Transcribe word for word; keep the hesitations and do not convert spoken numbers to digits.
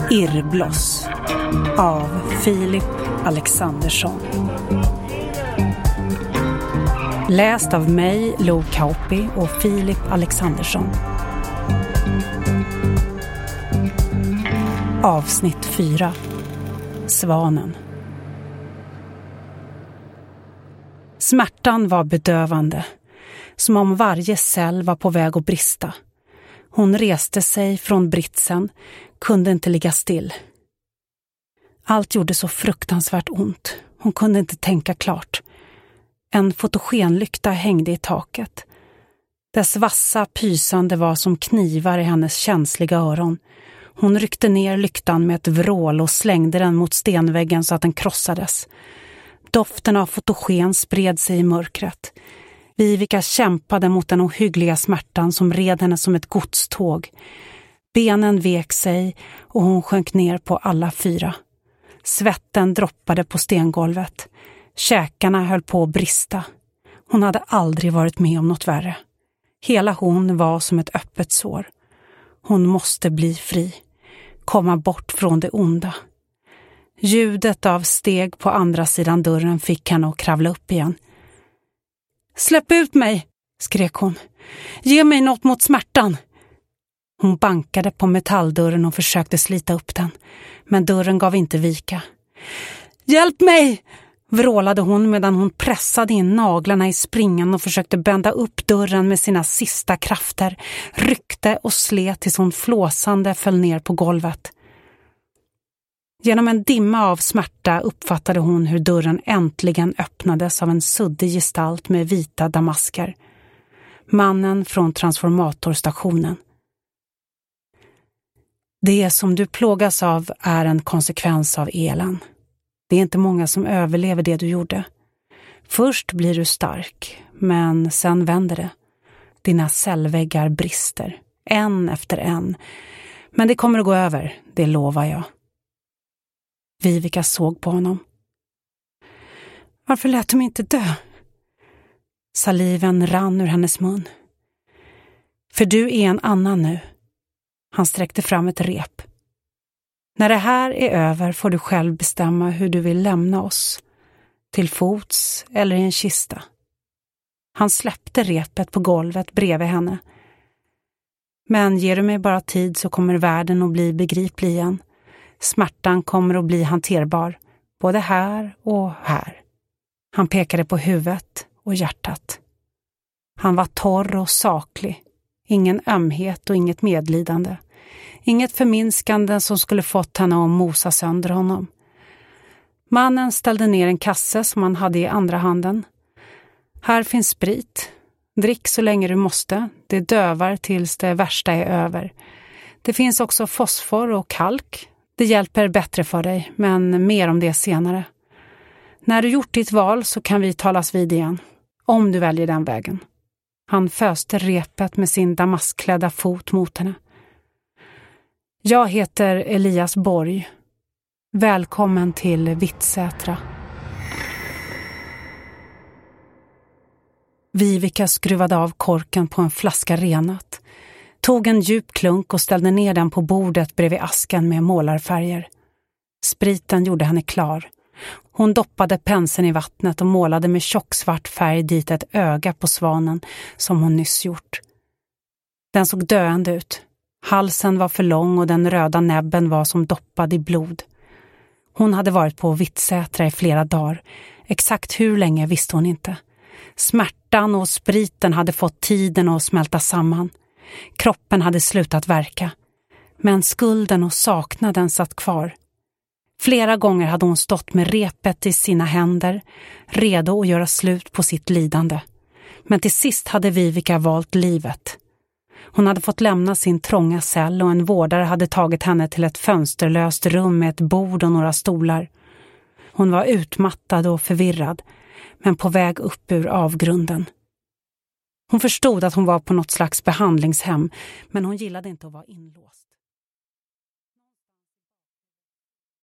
Irrbloss av Filip Alexandersson. Läst av mig, Lo Kauppi och Filip Alexandersson. Avsnitt fyra. Svanen. Smärtan var bedövande, som om varje cell var på väg att brista. Hon reste sig från britsen, kunde inte ligga still. Allt gjorde så fruktansvärt ont. Hon kunde inte tänka klart. En fotogenlykta hängde i taket. Dess vassa pysande var som knivar i hennes känsliga öron. Hon ryckte ner lyktan med ett vrål och slängde den mot stenväggen så att den krossades. Doften av fotogen spred sig i mörkret. Vivica kämpade mot den ohyggliga smärtan som red henne som ett godståg. Benen vek sig och hon sjönk ner på alla fyra. Svetten droppade på stengolvet. Käkarna höll på att brista. Hon hade aldrig varit med om något värre. Hela hon var som ett öppet sår. Hon måste bli fri. Komma bort från det onda. Ljudet av steg på andra sidan dörren fick henne att kravla upp igen. Släpp ut mig, skrek hon. Ge mig något mot smärtan. Hon bankade på metalldörren och försökte slita upp den. Men dörren gav inte vika. Hjälp mig, vrålade hon medan hon pressade in naglarna i springan och försökte bända upp dörren med sina sista krafter. Ryckte och slet tills hon flåsande föll ner på golvet. Genom en dimma av smärta uppfattade hon hur dörren äntligen öppnades av en suddig gestalt med vita damasker. Mannen från transformatorstationen. Det som du plågas av är en konsekvens av elen. Det är inte många som överlever det du gjorde. Först blir du stark, men sen vänder det. Dina cellväggar brister, en efter en. Men det kommer att gå över, det lovar jag. Vivica såg på honom. Varför lät de inte dö? Saliven rann ur hennes mun. För du är en annan nu. Han sträckte fram ett rep. När det här är över får du själv bestämma hur du vill lämna oss. Till fots eller i en kista. Han släppte repet på golvet bredvid henne. Men ger du mig bara tid så kommer världen att bli begriplig igen. Smärtan kommer att bli hanterbar, både här och här. Han pekade på huvudet och hjärtat. Han var torr och saklig. Ingen ömhet och inget medlidande. Inget förminskande som skulle fått henne att mosa sönder honom. Mannen ställde ner en kasse som han hade i andra handen. Här finns sprit. Drick så länge du måste. Det dövar tills det värsta är över. Det finns också fosfor och kalk. Det hjälper bättre för dig, men mer om det senare. När du gjort ditt val så kan vi talas vid igen. Om du väljer den vägen. Han föste repet med sin damaskklädda fot mot henne. Jag heter Elias Borg. Välkommen till Vittsätra. Vivica skruvade av korken på en flaska renat. Tog en djup klunk och ställde ner den på bordet bredvid asken med målarfärger. Spriten gjorde henne klar. Hon doppade penseln i vattnet och målade med tjocksvart färg dit ett öga på svanen som hon nyss gjort. Den såg döende ut. Halsen var för lång och den röda näbben var som doppad i blod. Hon hade varit på Vittsätra i flera dagar. Exakt hur länge visste hon inte. Smärtan och spriten hade fått tiden att smälta samman. Kroppen hade slutat verka. Men skulden och saknaden satt kvar. Flera gånger hade hon stått med repet i sina händer, redo att göra slut på sitt lidande. Men till sist hade Vivica valt livet. Hon hade fått lämna sin trånga cell och en vårdare hade tagit henne till ett fönsterlöst rum med ett bord och några stolar. Hon var utmattad och förvirrad, men på väg upp ur avgrunden. Hon förstod att hon var på något slags behandlingshem, men hon gillade inte att vara inlåst.